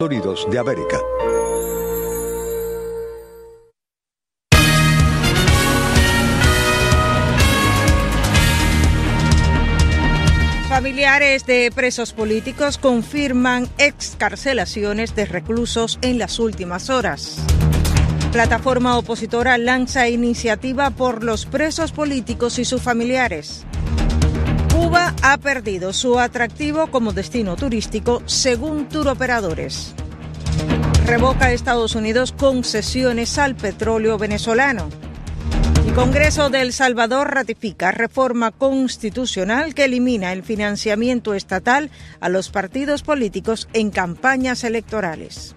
Unidos de América. Familiares de presos políticos confirman excarcelaciones de reclusos en las últimas horas. Plataforma opositora lanza iniciativa por los presos políticos y sus familiares. Cuba ha perdido su atractivo como destino turístico, según turoperadores. Revoca Estados Unidos concesiones al petróleo venezolano. El Congreso de El Salvador ratifica reforma constitucional que elimina el financiamiento estatal a los partidos políticos en campañas electorales.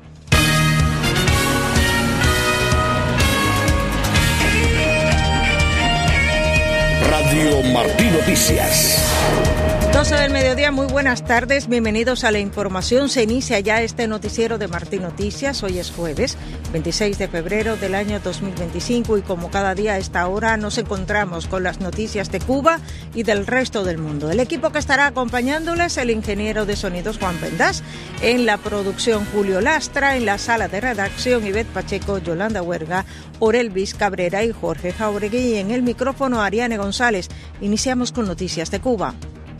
Radio Martí Noticias. 12 del mediodía, muy buenas tardes, bienvenidos a la información. Se inicia ya este noticiero de Martí Noticias. Hoy es jueves, 26 de febrero del año 2025 y como cada día a esta hora nos encontramos con las noticias de Cuba y del resto del mundo. El equipo que estará acompañándoles, el ingeniero de sonidos Juan Pendas, en la producción Julio Lastra, en la sala de redacción Ivette Pacheco, Yolanda Huerga, Orelvis Cabrera y Jorge Jauregui, y en el micrófono Ariane González. Iniciamos con noticias de Cuba.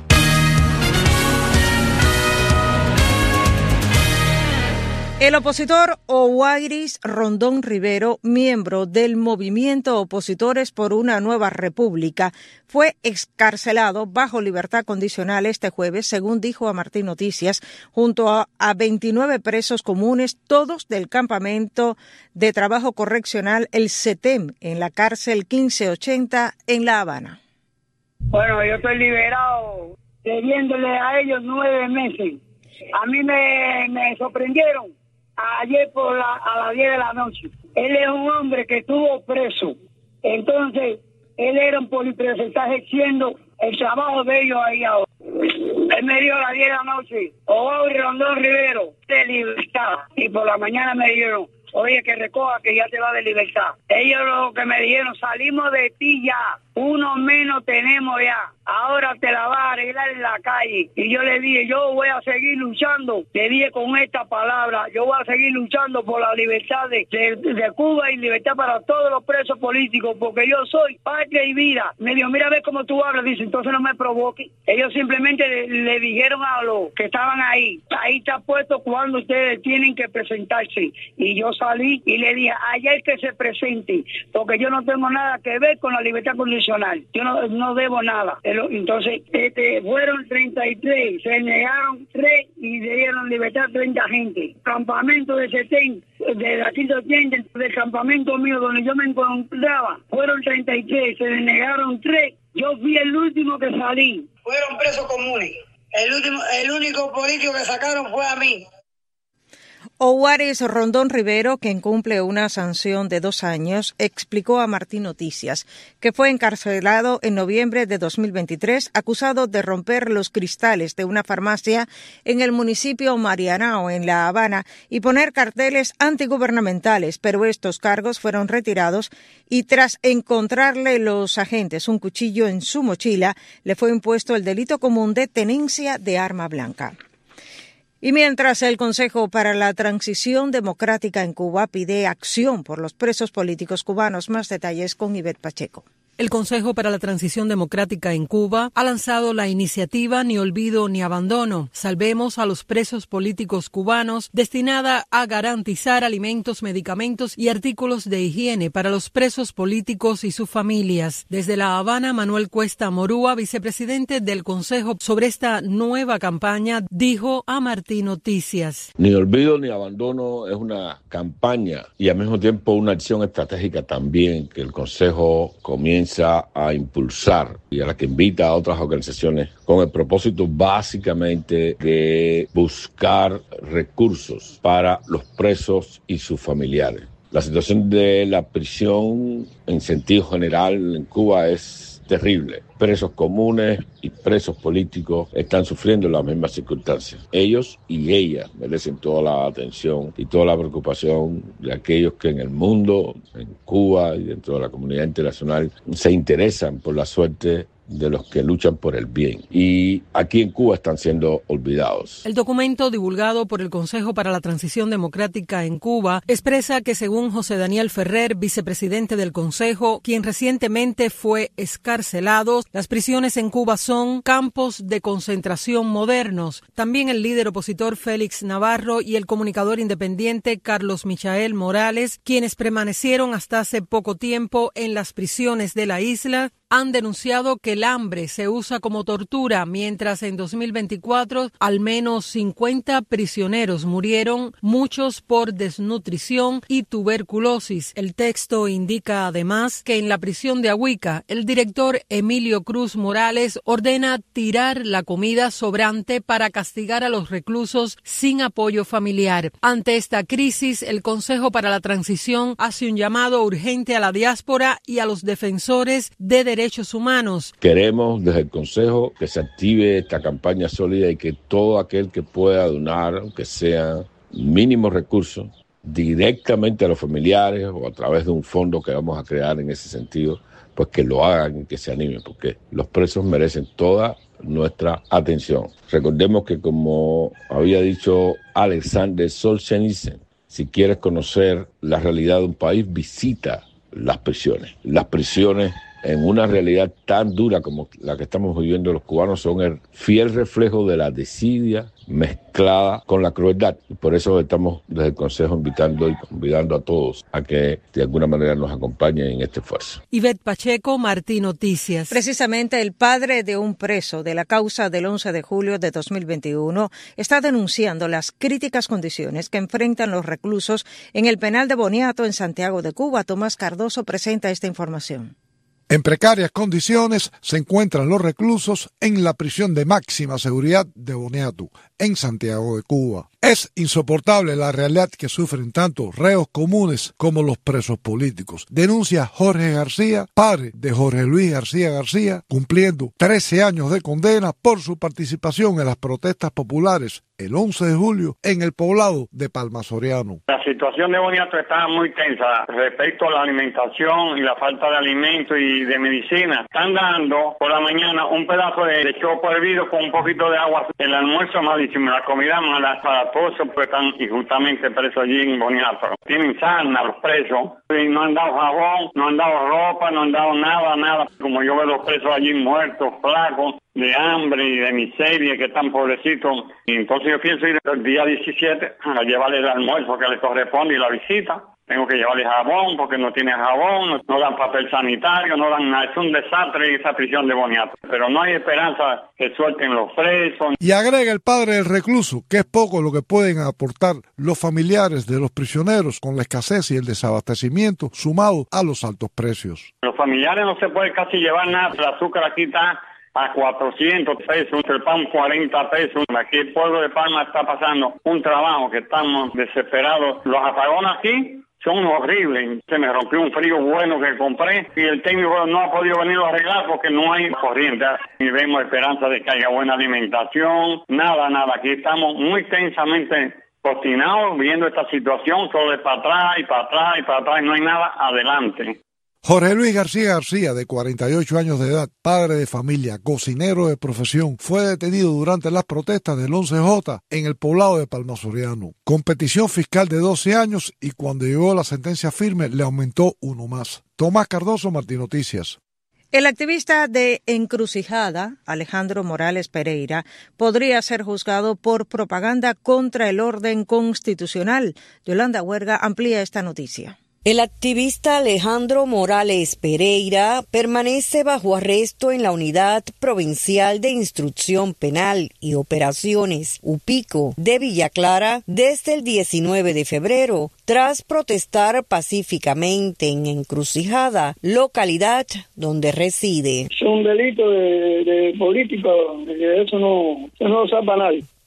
El opositor Owairis Rondón Rivero, miembro del movimiento Opositores por una Nueva República, fue excarcelado bajo libertad condicional este jueves, según dijo a Martí Noticias, junto a 29 presos comunes, todos del campamento de trabajo correccional El CETEM, en la cárcel 1580 en La Habana. Bueno, yo estoy liberado, debiéndole a ellos 9 meses. A mí me sorprendieron ayer a las 10 de la noche. Él es un hombre que estuvo preso. Entonces, él era un polipresentaje haciendo el trabajo de ellos ahí ahora. Él me dio a las 10 de la noche, Owairis Rondón Rivero, de libertad. Y por la mañana me dijeron, oye, que recoja que ya te va de libertad. Ellos lo que me dijeron, salimos de ti ya, uno menos tenemos ya, ahora te la vas a arreglar en la calle. Y yo le dije, yo voy a seguir luchando, le dije con esta palabra, yo voy a seguir luchando por la libertad de Cuba y libertad para todos los presos políticos, porque yo soy patria y vida. Me dijo, mira a ver cómo tú hablas, dice, entonces no me provoques. Ellos simplemente le dijeron a los que estaban ahí está puesto cuando ustedes tienen que presentarse. Y yo salí y le dije, ayer que se presente, porque yo no tengo nada que ver con la libertad condicional. Yo no debo nada. Entonces, fueron 33, se negaron 3 y le dieron libertad a 30 gente. Campamento de CETEM, de la 180, del campamento mío donde yo me encontraba, fueron 33, se le negaron 3. Yo fui el último que salí. Fueron presos comunes. El único político que sacaron fue a mí. Owairis Rondón Rivero, quien cumple una sanción de 2 años, explicó a Martí Noticias que fue encarcelado en noviembre de 2023, acusado de romper los cristales de una farmacia en el municipio Marianao, en La Habana, y poner carteles antigubernamentales, pero estos cargos fueron retirados y tras encontrarle los agentes un cuchillo en su mochila, le fue impuesto el delito común de tenencia de arma blanca. Y mientras el Consejo para la Transición Democrática en Cuba pide acción por los presos políticos cubanos, más detalles con Ivette Pacheco. El Consejo para la Transición Democrática en Cuba ha lanzado la iniciativa Ni Olvido ni Abandono, Salvemos a los Presos Políticos Cubanos, destinada a garantizar alimentos, medicamentos y artículos de higiene para los presos políticos y sus familias. Desde La Habana, Manuel Cuesta Morúa, vicepresidente del Consejo, sobre esta nueva campaña, dijo a Martí Noticias. Ni Olvido ni Abandono es una campaña y al mismo tiempo una acción estratégica también que el Consejo comienza a impulsar y a la que invita a otras organizaciones con el propósito básicamente de buscar recursos para los presos y sus familiares. La situación de la prisión en sentido general en Cuba es terrible. Presos comunes y presos políticos están sufriendo las mismas circunstancias. Ellos y ellas merecen toda la atención y toda la preocupación de aquellos que en el mundo, en Cuba y dentro de la comunidad internacional se interesan por la suerte de los que luchan por el bien. Y aquí en Cuba están siendo olvidados. El documento divulgado por el Consejo para la Transición Democrática en Cuba expresa que, según José Daniel Ferrer, vicepresidente del Consejo, quien recientemente fue excarcelado, las prisiones en Cuba son campos de concentración modernos. También el líder opositor Félix Navarro y el comunicador independiente Carlos Michael Morales, quienes permanecieron hasta hace poco tiempo en las prisiones de la isla, han denunciado que el hambre se usa como tortura, mientras en 2024 al menos 50 prisioneros murieron, muchos por desnutrición y tuberculosis. El texto indica además que en la prisión de Ahuica, el director Emilio Cruz Morales ordena tirar la comida sobrante para castigar a los reclusos sin apoyo familiar. Ante esta crisis, el Consejo para la Transición hace un llamado urgente a la diáspora y a los defensores de derechos humanos. Queremos desde el Consejo que se active esta campaña sólida y que todo aquel que pueda donar, aunque sea mínimos recursos, directamente a los familiares o a través de un fondo que vamos a crear en ese sentido, pues que lo hagan y que se animen, porque los presos merecen toda nuestra atención. Recordemos que, como había dicho Alexander Solzhenitsyn, si quieres conocer la realidad de un país, visita las prisiones. Las prisiones, en una realidad tan dura como la que estamos viviendo los cubanos, son el fiel reflejo de la desidia mezclada con la crueldad. Y por eso estamos desde el Consejo convidando a todos a que de alguna manera nos acompañen en este esfuerzo. Ivette Pacheco, Martín Noticias. Precisamente el padre de un preso de la causa del 11 de julio de 2021 está denunciando las críticas condiciones que enfrentan los reclusos en el penal de Boniato en Santiago de Cuba. Tomás Cardoso presenta esta información. En precarias condiciones se encuentran los reclusos en la prisión de máxima seguridad de Boniato, en Santiago de Cuba. Es insoportable la realidad que sufren tanto reos comunes como los presos políticos. Denuncia Jorge García, padre de Jorge Luis García García, cumpliendo 13 años de condena por su participación en las protestas populares el 11 de julio en el poblado de Palma Soriano. La situación de Boniato está muy tensa respecto a la alimentación y la falta de alimentos y de medicina. Están dando por la mañana un pedazo de chopo hervido con un poquito de agua. El almuerzo malísimo, la comida mala para todos, pues están injustamente presos allí en Boniato. Tienen sarna los presos y no han dado jabón, no han dado ropa, no han dado nada. Como yo veo los presos allí muertos, flacos, de hambre y de miseria, que están pobrecitos. Y entonces yo pienso ir el día 17 a llevarles el almuerzo que les corresponde y la visita. Tengo que llevarles jabón porque no tienen jabón, no dan papel sanitario, no dan nada. Es un desastre esa prisión de Boniato. Pero no hay esperanza que suelten los presos. Y agrega el padre del recluso que es poco lo que pueden aportar los familiares de los prisioneros con la escasez y el desabastecimiento sumado a los altos precios. Los familiares no se puede casi llevar nada. El azúcar aquí está a 400 pesos, el pan 40 pesos. Aquí el pueblo de Palma está pasando un trabajo que estamos desesperados. Los apagones aquí son horribles. Se me rompió un frío bueno que compré y el técnico no ha podido venir a arreglar porque no hay corriente. Y vemos esperanza de que haya buena alimentación. Nada. Aquí estamos muy tensamente obstinados viendo esta situación. Todo es para atrás y para atrás y para atrás y no hay nada adelante. Jorge Luis García García, de 48 años de edad, padre de familia, cocinero de profesión, fue detenido durante las protestas del 11J en el poblado de Palma Soriano, con petición fiscal de 12 años y cuando llegó la sentencia firme le aumentó uno más. Tomás Cardoso, Martín Noticias. El activista de Encrucijada, Alejandro Morales Pereira, podría ser juzgado por propaganda contra el orden constitucional. Yolanda Huerga amplía esta noticia. El activista Alejandro Morales Pereira permanece bajo arresto en la Unidad Provincial de Instrucción Penal y Operaciones UPICO de Villa Clara desde el 19 de febrero, tras protestar pacíficamente en Encrucijada, localidad donde reside. Es un delito de político, que eso no lo salva nadie.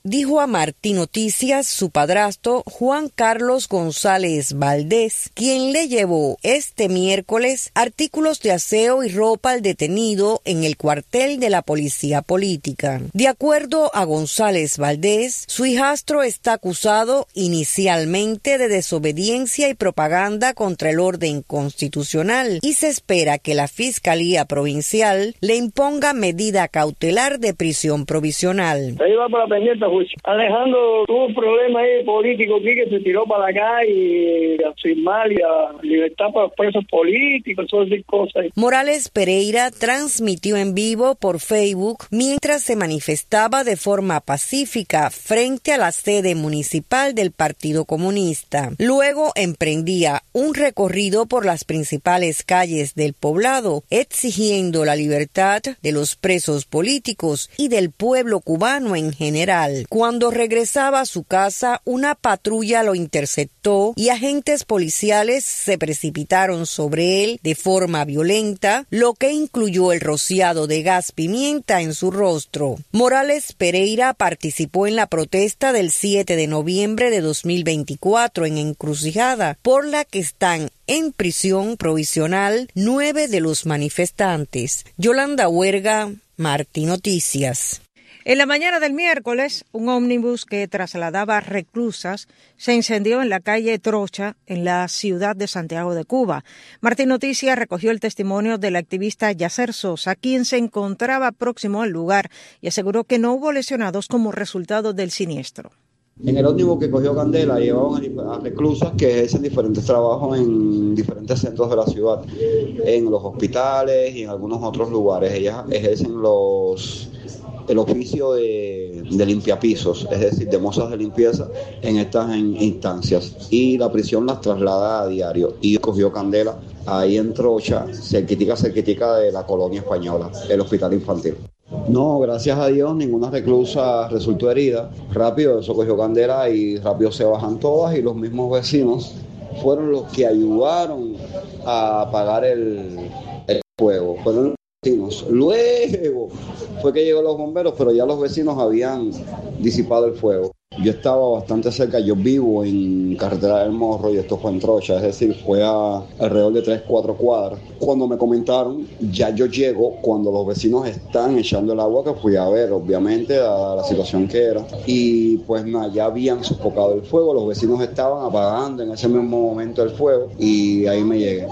dijo a Martín Noticias su padrastro Juan Carlos González Valdés, quien le llevó este miércoles artículos de aseo y ropa al detenido en el cuartel de la policía política. De acuerdo a González Valdés, su hijastro está acusado inicialmente de desobediencia y propaganda contra el orden constitucional y se espera que la Fiscalía Provincial le imponga medida cautelar de prisión provisional. Ahí va para pendiente juicio. Alejandro tuvo un problema ahí político aquí que se tiró para la calle a firmar y a libertad para los presos políticos, todas esas cosas. Morales Pereira transmitió en vivo por Facebook mientras se manifestaba de forma pacífica frente a la sede municipal del Partido Comunista. Luego emprendía un recorrido por las principales calles del poblado, exigiendo la libertad de los presos políticos y del pueblo cubano en general. Cuando regresaba a su casa, una patrulla lo interceptó y agentes policiales se precipitaron sobre él de forma violenta, lo que incluyó el rociado de gas pimienta en su rostro. Morales Pereira participó en la protesta del 7 de noviembre de 2024 en Encrucijada, por la que están en prisión provisional 9 de los manifestantes. Yolanda Huerga, Martín Noticias. En la mañana del miércoles, un ómnibus que trasladaba reclusas se incendió en la calle Trocha, en la ciudad de Santiago de Cuba. Martín Noticias recogió el testimonio del activista Yacer Sosa, quien se encontraba próximo al lugar y aseguró que no hubo lesionados como resultado del siniestro. En el ómnibus que cogió Candela llevaban a reclusas que ejercen diferentes trabajos en diferentes centros de la ciudad, en los hospitales y en algunos otros lugares. Ellas ejercen el oficio de limpiapisos, es decir, de mozas de limpieza en estas instancias. Y la prisión las traslada a diario. Y cogió Candela ahí en Trocha, cerquitica de la colonia española, el hospital infantil. No, gracias a Dios, ninguna reclusa resultó herida. Rápido eso cogió Candela y rápido se bajan todas y los mismos vecinos fueron los que ayudaron a apagar el fuego. Fueron los vecinos. Luego fue que llegó los bomberos, pero ya los vecinos habían disipado el fuego. Yo estaba bastante cerca, yo vivo en Carretera del Morro y esto fue en Trocha, es decir, fue a alrededor de 3-4 cuadras. Cuando me comentaron, ya yo llego cuando los vecinos están echando el agua, que fui a ver, obviamente, a la situación que era. Y pues nada, ya habían sofocado el fuego, los vecinos estaban apagando en ese mismo momento el fuego y ahí me llegué.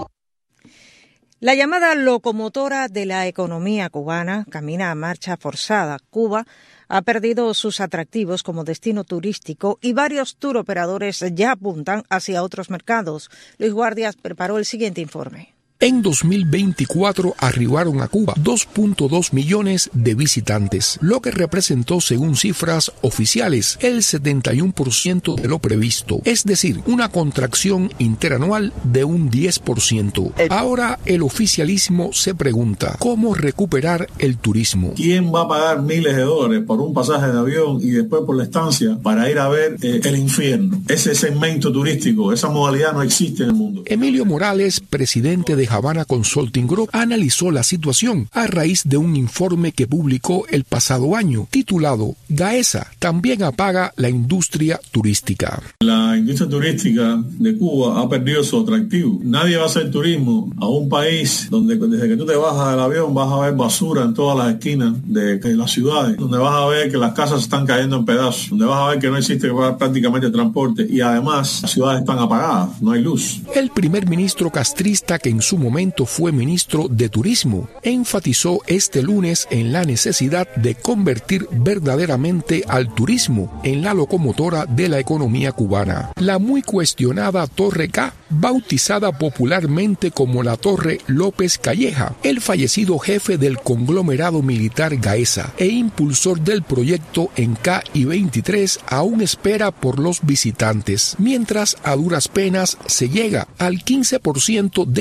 La llamada locomotora de la economía cubana camina a marcha forzada. Cuba ha perdido sus atractivos como destino turístico y varios tour operadores ya apuntan hacia otros mercados. Luis Guardias preparó el siguiente informe. En 2024 arribaron a Cuba 2.2 millones de visitantes, lo que representó, según cifras oficiales, el 71% de lo previsto, es decir, una contracción interanual de un 10%. Ahora el oficialismo se pregunta, ¿cómo recuperar el turismo? ¿Quién va a pagar miles de dólares por un pasaje de avión y después por la estancia para ir a ver el infierno? Ese segmento turístico, esa modalidad no existe en el mundo. Emilio Morales, presidente de Havana Consulting Group, analizó la situación a raíz de un informe que publicó el pasado año, titulado Gaesa también apaga la industria turística. La industria turística de Cuba ha perdido su atractivo. Nadie va a hacer turismo a un país donde desde que tú te bajas del avión vas a ver basura en todas las esquinas de las ciudades, donde vas a ver que las casas están cayendo en pedazos, donde vas a ver que no existe prácticamente transporte y además las ciudades están apagadas, no hay luz. El primer ministro castrista, que en su momento fue ministro de Turismo, enfatizó este lunes en la necesidad de convertir verdaderamente al turismo en la locomotora de la economía cubana. La muy cuestionada Torre K, bautizada popularmente como la Torre López Calleja, el fallecido jefe del conglomerado militar Gaesa e impulsor del proyecto en K y 23, aún espera por los visitantes, mientras a duras penas se llega al 15% de la ocupación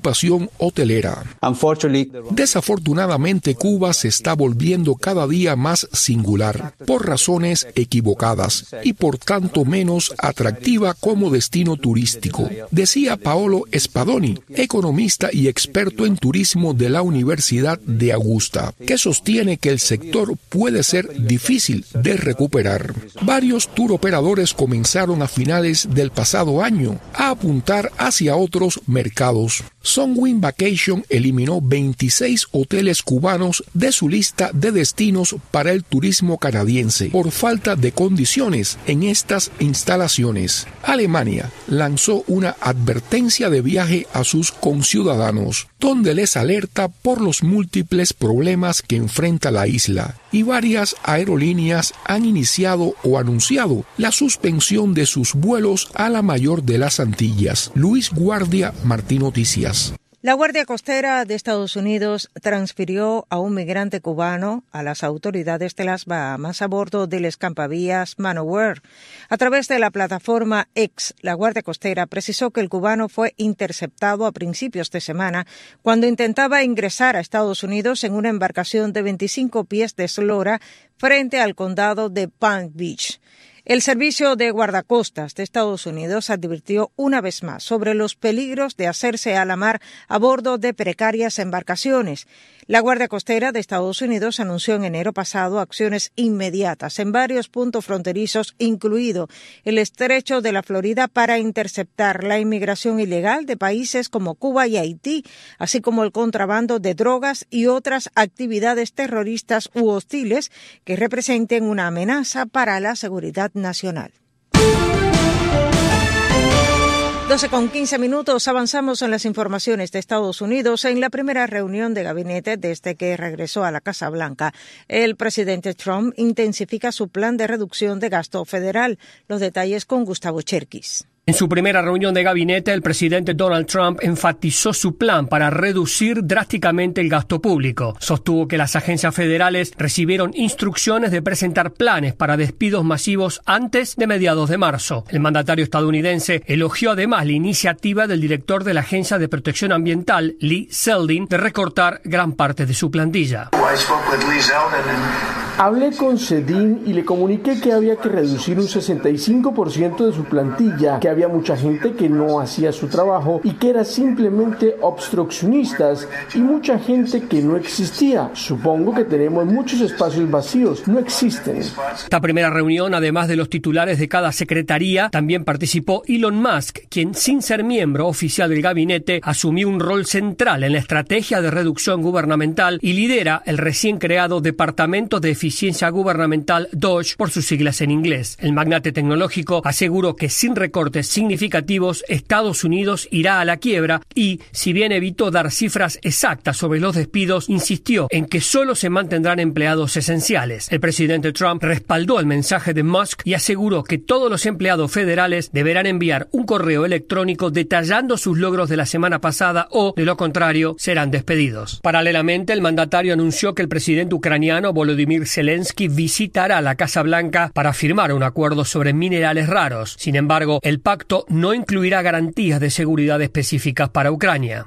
ocupación hotelera. Desafortunadamente, Cuba se está volviendo cada día más singular, por razones equivocadas, y por tanto menos atractiva como destino turístico, decía Paolo Spadoni, economista y experto en turismo de la Universidad de Augusta, que sostiene que el sector puede ser difícil de recuperar. Varios tour operadores comenzaron a finales del pasado año a apuntar hacia otros mercados. Sunwing Vacation eliminó 26 hoteles cubanos de su lista de destinos para el turismo canadiense por falta de condiciones en estas instalaciones. Alemania lanzó una advertencia de viaje a sus conciudadanos, donde les alerta por los múltiples problemas que enfrenta la isla, y varias aerolíneas han iniciado o anunciado la suspensión de sus vuelos a la mayor de las Antillas. Luis Guardia, Martín Noticias. La Guardia Costera de Estados Unidos transfirió a un migrante cubano a las autoridades de las Bahamas a bordo del escampavías Manowar. A través de la plataforma X, la Guardia Costera precisó que el cubano fue interceptado a principios de semana cuando intentaba ingresar a Estados Unidos en una embarcación de 25 pies de eslora frente al condado de Palm Beach. El Servicio de Guardacostas de Estados Unidos advirtió una vez más sobre los peligros de hacerse a la mar a bordo de precarias embarcaciones. La Guardia Costera de Estados Unidos anunció en enero pasado acciones inmediatas en varios puntos fronterizos, incluido el Estrecho de la Florida, para interceptar la inmigración ilegal de países como Cuba y Haití, así como el contrabando de drogas y otras actividades terroristas u hostiles que representen una amenaza para la seguridad nacional. 12:15, avanzamos en las informaciones de Estados Unidos. En la primera reunión de gabinete desde que regresó a la Casa Blanca, el presidente Trump intensifica su plan de reducción de gasto federal. Los detalles con Gustavo Cherkis. En su primera reunión de gabinete, el presidente Donald Trump enfatizó su plan para reducir drásticamente el gasto público. Sostuvo que las agencias federales recibieron instrucciones de presentar planes para despidos masivos antes de mediados de marzo. El mandatario estadounidense elogió además la iniciativa del director de la Agencia de Protección Ambiental, Lee Zeldin, de recortar gran parte de su plantilla. Hablé con Zeldin y le comuniqué que había que reducir un 65% de su plantilla, que había mucha gente que no hacía su trabajo y que era simplemente obstruccionistas, y mucha gente que no existía. Supongo que tenemos muchos espacios vacíos, no existen. Esta primera reunión, además de los titulares de cada secretaría, también participó Elon Musk, quien, sin ser miembro oficial del gabinete, asumió un rol central en la estrategia de reducción gubernamental y lidera el recién creado Departamento de Eficiencia Gubernamental, DOGE, por sus siglas en inglés. El magnate tecnológico aseguró que sin recortes significativos, Estados Unidos irá a la quiebra y, si bien evitó dar cifras exactas sobre los despidos, insistió en que solo se mantendrán empleados esenciales. El presidente Trump respaldó el mensaje de Musk y aseguró que todos los empleados federales deberán enviar un correo electrónico detallando sus logros de la semana pasada o, de lo contrario, serán despedidos. Paralelamente, el mandatario anunció que el presidente ucraniano Volodymyr Zelensky visitará la Casa Blanca para firmar un acuerdo sobre minerales raros. Sin embargo, el pacto no incluirá garantías de seguridad específicas para Ucrania.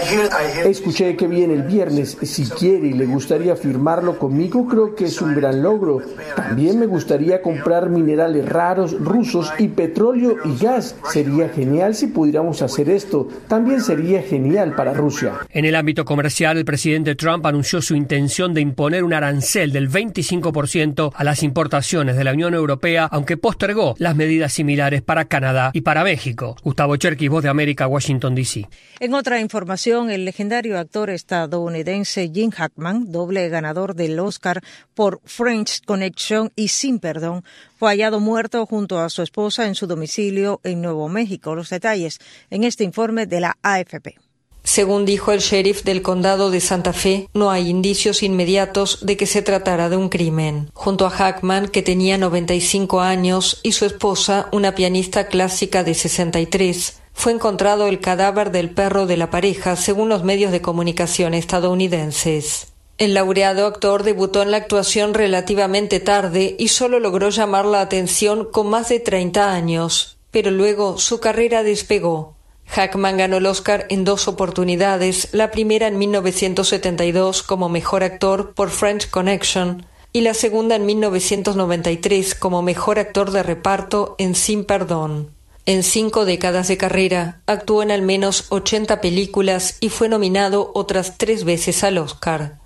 Escuché que viene el viernes. Si quiere y le gustaría firmarlo conmigo, creo que es un gran logro. También me gustaría comprar minerales raros rusos y petróleo y gas. Sería genial si pudiéramos hacer esto. También sería genial para Rusia. En el ámbito comercial, el presidente Trump anunció su intención de imponer un arancel del 25% a las importaciones de la Unión Europea, aunque postergó las medidas similares para Canadá y para México. Gustavo Cherkis, Voz de América, Washington, D.C. En otra información, el legendario actor estadounidense Gene Hackman, doble ganador del Oscar por French Connection y Sin Perdón, fue hallado muerto junto a su esposa en su domicilio en Nuevo México. Los detalles en este informe de la AFP. Según dijo el sheriff del condado de Santa Fe, no hay indicios inmediatos de que se tratara de un crimen. Junto a Hackman, que tenía 95 años, y su esposa, una pianista clásica de 63, fue encontrado el cadáver del perro de la pareja, según los medios de comunicación estadounidenses. El laureado actor debutó en la actuación relativamente tarde y solo logró llamar la atención con más de 30 años, pero luego su carrera despegó. Hackman ganó el Oscar en 2 oportunidades, la primera en 1972 como mejor actor por French Connection y la segunda en 1993 como mejor actor de reparto en Sin Perdón. En 5 décadas de carrera, actuó en al menos 80 películas y fue nominado otras 3 veces al Oscar.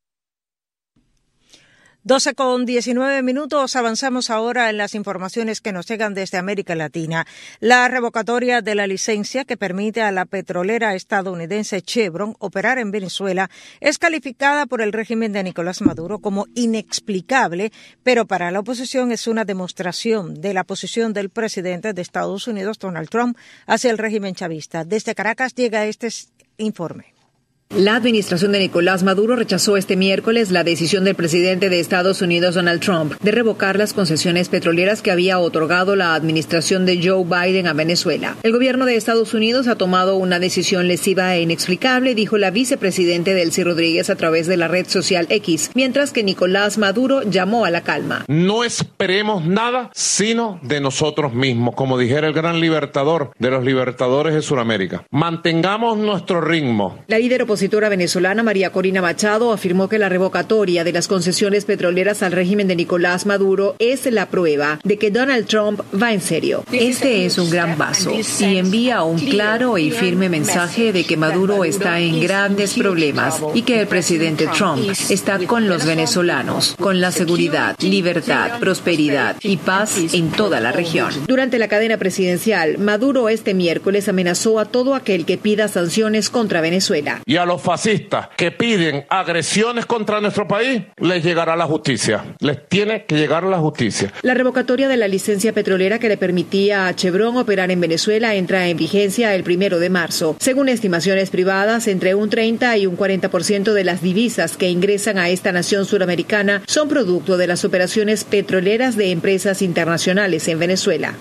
12:19. Avanzamos ahora en las informaciones que nos llegan desde América Latina. La revocatoria de la licencia que permite a la petrolera estadounidense Chevron operar en Venezuela es calificada por el régimen de Nicolás Maduro como inexplicable, pero para la oposición es una demostración de la posición del presidente de Estados Unidos, Donald Trump, hacia el régimen chavista. Desde Caracas llega este informe. La administración de Nicolás Maduro rechazó este miércoles la decisión del presidente de Estados Unidos, Donald Trump, de revocar las concesiones petroleras que había otorgado la administración de Joe Biden a Venezuela. El gobierno de Estados Unidos ha tomado una decisión lesiva e inexplicable, dijo la vicepresidente Delcy Rodríguez a través de la red social X, mientras que Nicolás Maduro llamó a la calma. No esperemos nada sino de nosotros mismos, como dijera el gran libertador de los libertadores de Sudamérica. Mantengamos nuestro ritmo. La líder opositora venezolana María Corina Machado afirmó que la revocatoria de las concesiones petroleras al régimen de Nicolás Maduro es la prueba de que Donald Trump va en serio. Este es un gran paso y envía un claro y firme mensaje de que Maduro está en grandes problemas y que el presidente Trump está con los venezolanos, con la seguridad, libertad, prosperidad y paz en toda la región. Durante la cadena presidencial, Maduro este miércoles amenazó a todo aquel que pida sanciones contra Venezuela. Y a los fascistas que piden agresiones contra nuestro país, les llegará la justicia. Les tiene que llegar la justicia. La revocatoria de la licencia petrolera que le permitía a Chevron operar en Venezuela entra en vigencia el 1 de marzo. Según estimaciones privadas, entre un 30 y un 40% de las divisas que ingresan a esta nación suramericana son producto de las operaciones petroleras de empresas internacionales en Venezuela.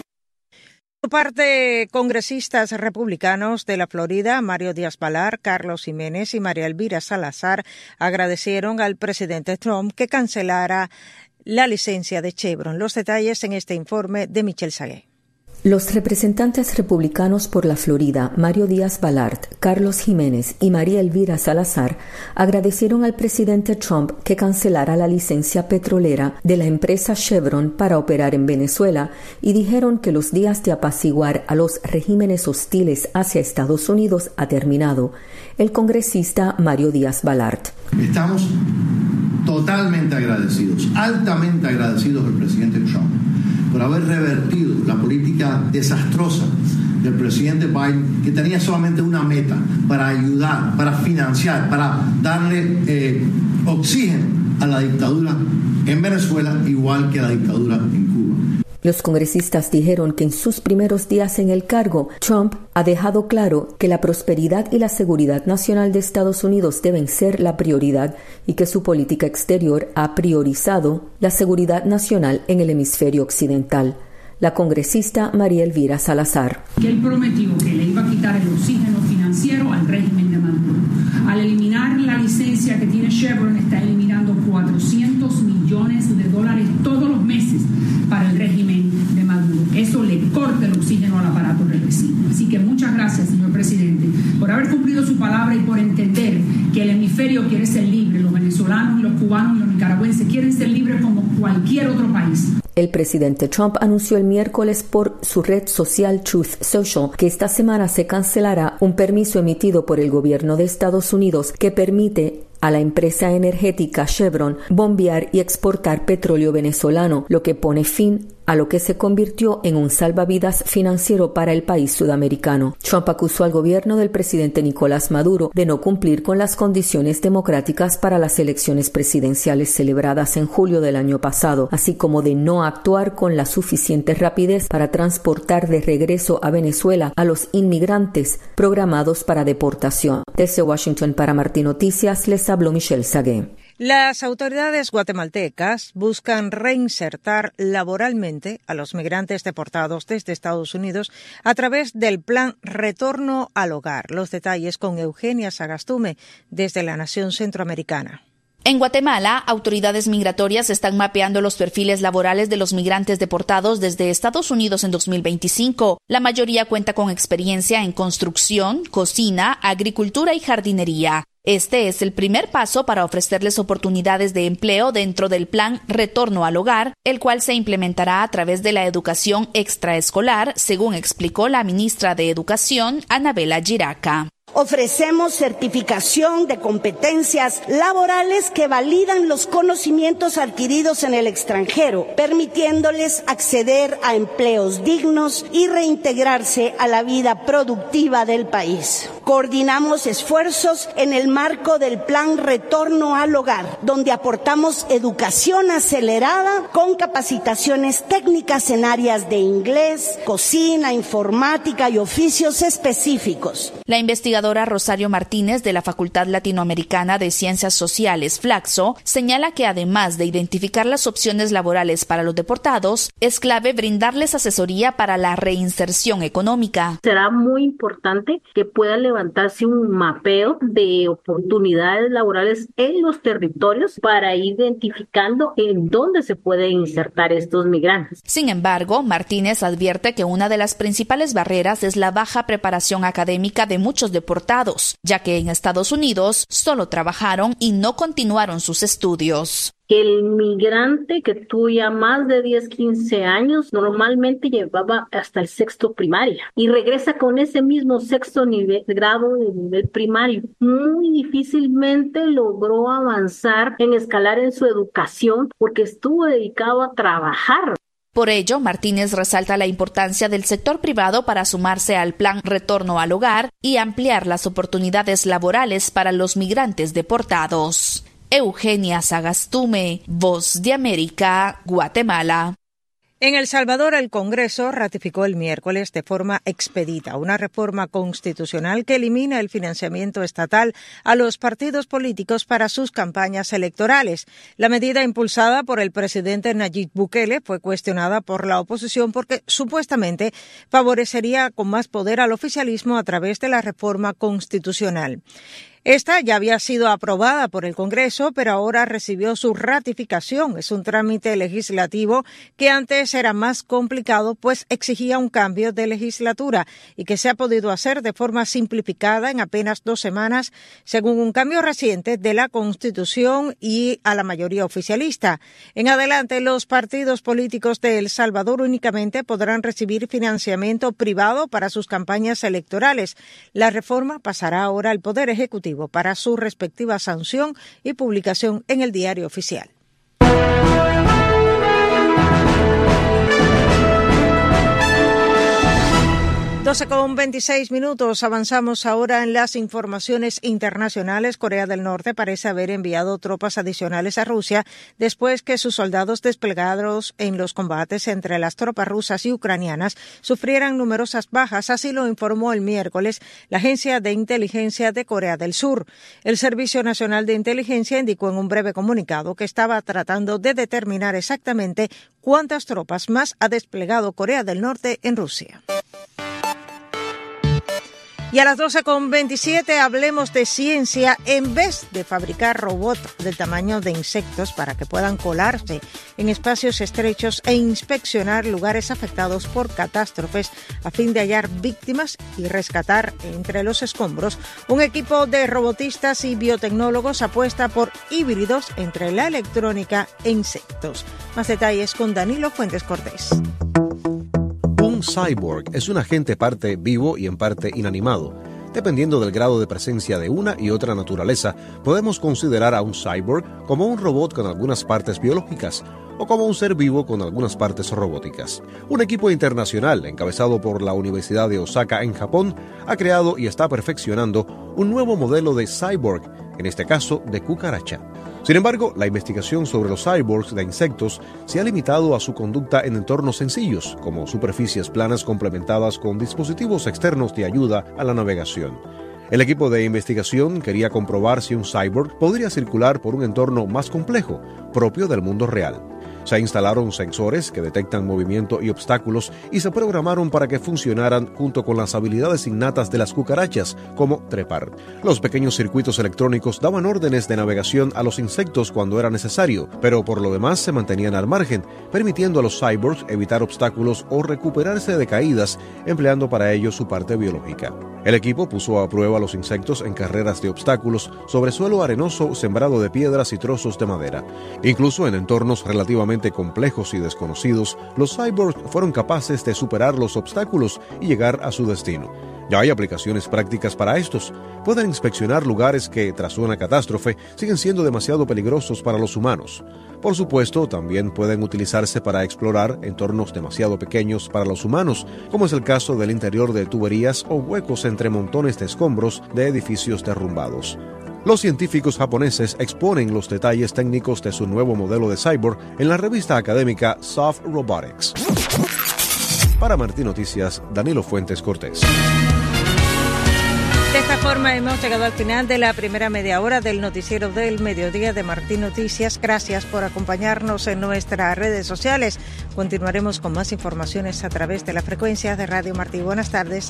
Por parte, congresistas republicanos de la Florida, Mario Díaz-Balart, Carlos Jiménez y María Elvira Salazar, agradecieron al presidente Trump que cancelara la licencia de Chevron. Los detalles en este informe de Michelle Sagué. Los representantes republicanos por la Florida, Mario Díaz-Balart, Carlos Jiménez y María Elvira Salazar, agradecieron al presidente Trump que cancelara la licencia petrolera de la empresa Chevron para operar en Venezuela y dijeron que los días de apaciguar a los regímenes hostiles hacia Estados Unidos ha terminado. El congresista Mario Díaz-Balart. Estamos totalmente agradecidos, altamente agradecidos al presidente Trump por haber revertido la política desastrosa del presidente Biden, que tenía solamente una meta: para ayudar, para financiar, para darle oxígeno a la dictadura en Venezuela, igual que a la dictadura en Cuba. Los congresistas dijeron que en sus primeros días en el cargo, Trump ha dejado claro que la prosperidad y la seguridad nacional de Estados Unidos deben ser la prioridad y que su política exterior ha priorizado la seguridad nacional en el hemisferio occidental. La congresista María Elvira Salazar. Que él prometió que le iba a quitar el oxígeno financiero al régimen de Maduro. Al eliminar la licencia que tiene Chevron, está eliminando $400 millones todos los meses para el régimen de Maduro. Eso le corta el oxígeno al aparato represivo. Así que muchas gracias, señor presidente, por haber cumplido su palabra y por entender que el hemisferio quiere ser libre. Los venezolanos, los cubanos y los nicaragüenses quieren ser libres como cualquier otro país. El presidente Trump anunció el miércoles por su red social Truth Social que esta semana se cancelará un permiso emitido por el gobierno de Estados Unidos que permite a la empresa energética Chevron bombear y exportar petróleo venezolano, lo que pone fin a lo que se convirtió en un salvavidas financiero para el país sudamericano. Trump acusó al gobierno del presidente Nicolás Maduro de no cumplir con las condiciones democráticas para las elecciones presidenciales celebradas en julio del año pasado, así como de no actuar con la suficiente rapidez para transportar de regreso a Venezuela a los inmigrantes programados para deportación. Desde Washington para Martín Noticias les habló Michelle Sagué. Las autoridades guatemaltecas buscan reinsertar laboralmente a los migrantes deportados desde Estados Unidos a través del plan Retorno al Hogar. Los detalles con Eugenia Sagastume desde la Nación Centroamericana. En Guatemala, autoridades migratorias están mapeando los perfiles laborales de los migrantes deportados desde Estados Unidos en 2025. La mayoría cuenta con experiencia en construcción, cocina, agricultura y jardinería. Este es el primer paso para ofrecerles oportunidades de empleo dentro del plan Retorno al Hogar, el cual se implementará a través de la educación extraescolar, según explicó la ministra de Educación, Anabela Giraca. Ofrecemos certificación de competencias laborales que validan los conocimientos adquiridos en el extranjero, permitiéndoles acceder a empleos dignos y reintegrarse a la vida productiva del país. Coordinamos esfuerzos en el marco del Plan Retorno al Hogar, donde aportamos educación acelerada con capacitaciones técnicas en áreas de inglés, cocina, informática y oficios específicos. La investigadora Rosario Martínez de la Facultad Latinoamericana de Ciencias Sociales, Flaxo, señala que además de identificar las opciones laborales para los deportados, es clave brindarles asesoría para la reinserción económica. Será muy importante que pueda levantarse un mapeo de oportunidades laborales en los territorios para ir identificando en dónde se pueden insertar estos migrantes. Sin embargo, Martínez advierte que una de las principales barreras es la baja preparación académica de muchos deportados, ya que en Estados Unidos solo trabajaron y no continuaron sus estudios. El migrante que tuviera más de 10, 15 años normalmente llevaba hasta el sexto primaria y regresa con ese mismo sexto grado de nivel primario. Muy difícilmente logró avanzar en escalar en su educación porque estuvo dedicado a trabajar. Por ello, Martínez resalta la importancia del sector privado para sumarse al plan Retorno al Hogar y ampliar las oportunidades laborales para los migrantes deportados. Eugenia Sagastume, Voz de América, Guatemala. En El Salvador, el Congreso ratificó el miércoles de forma expedita una reforma constitucional que elimina el financiamiento estatal a los partidos políticos para sus campañas electorales. La medida impulsada por el presidente Nayib Bukele fue cuestionada por la oposición porque supuestamente favorecería con más poder al oficialismo a través de la reforma constitucional. Esta ya había sido aprobada por el Congreso, pero ahora recibió su ratificación. Es un trámite legislativo que antes era más complicado, pues exigía un cambio de legislatura y que se ha podido hacer de forma simplificada en apenas 2 semanas, según un cambio reciente de la Constitución y a la mayoría oficialista. En adelante, los partidos políticos de El Salvador únicamente podrán recibir financiamiento privado para sus campañas electorales. La reforma pasará ahora al Poder Ejecutivo para su respectiva sanción y publicación en el Diario Oficial. 12:26. Avanzamos ahora en las informaciones internacionales. Corea del Norte parece haber enviado tropas adicionales a Rusia después que sus soldados desplegados en los combates entre las tropas rusas y ucranianas sufrieran numerosas bajas. Así lo informó el miércoles la Agencia de Inteligencia de Corea del Sur. El Servicio Nacional de Inteligencia indicó en un breve comunicado que estaba tratando de determinar exactamente cuántas tropas más ha desplegado Corea del Norte en Rusia. Y a las 12:27 hablemos de ciencia. En vez de fabricar robots del tamaño de insectos para que puedan colarse en espacios estrechos e inspeccionar lugares afectados por catástrofes a fin de hallar víctimas y rescatar entre los escombros, un equipo de robotistas y biotecnólogos apuesta por híbridos entre la electrónica e insectos. Más detalles con Danilo Fuentes Cortés. Un cyborg es un agente parte vivo y en parte inanimado. Dependiendo del grado de presencia de una y otra naturaleza, podemos considerar a un cyborg como un robot con algunas partes biológicas o como un ser vivo con algunas partes robóticas. Un equipo internacional, encabezado por la Universidad de Osaka en Japón, ha creado y está perfeccionando un nuevo modelo de cyborg, en este caso de cucaracha. Sin embargo, la investigación sobre los cyborgs de insectos se ha limitado a su conducta en entornos sencillos, como superficies planas complementadas con dispositivos externos de ayuda a la navegación. El equipo de investigación quería comprobar si un cyborg podría circular por un entorno más complejo, propio del mundo real. Se instalaron sensores que detectan movimiento y obstáculos y se programaron para que funcionaran junto con las habilidades innatas de las cucarachas, como trepar. Los pequeños circuitos electrónicos daban órdenes de navegación a los insectos cuando era necesario, pero por lo demás se mantenían al margen, permitiendo a los cyborgs evitar obstáculos o recuperarse de caídas, empleando para ello su parte biológica. El equipo puso a prueba a los insectos en carreras de obstáculos sobre suelo arenoso sembrado de piedras y trozos de madera. Incluso en entornos relativamente complejos y desconocidos, los cyborgs fueron capaces de superar los obstáculos y llegar a su destino. Ya hay aplicaciones prácticas para estos. Pueden inspeccionar lugares que, tras una catástrofe, siguen siendo demasiado peligrosos para los humanos. Por supuesto, también pueden utilizarse para explorar entornos demasiado pequeños para los humanos, como es el caso del interior de tuberías o huecos entre montones de escombros de edificios derrumbados. Los científicos japoneses exponen los detalles técnicos de su nuevo modelo de cyborg en la revista académica Soft Robotics. Para Martín Noticias, Danilo Fuentes Cortés. De esta forma hemos llegado al final de la primera media hora del noticiero del mediodía de Martín Noticias. Gracias por acompañarnos en nuestras redes sociales. Continuaremos con más informaciones a través de la frecuencia de Radio Martí. Buenas tardes.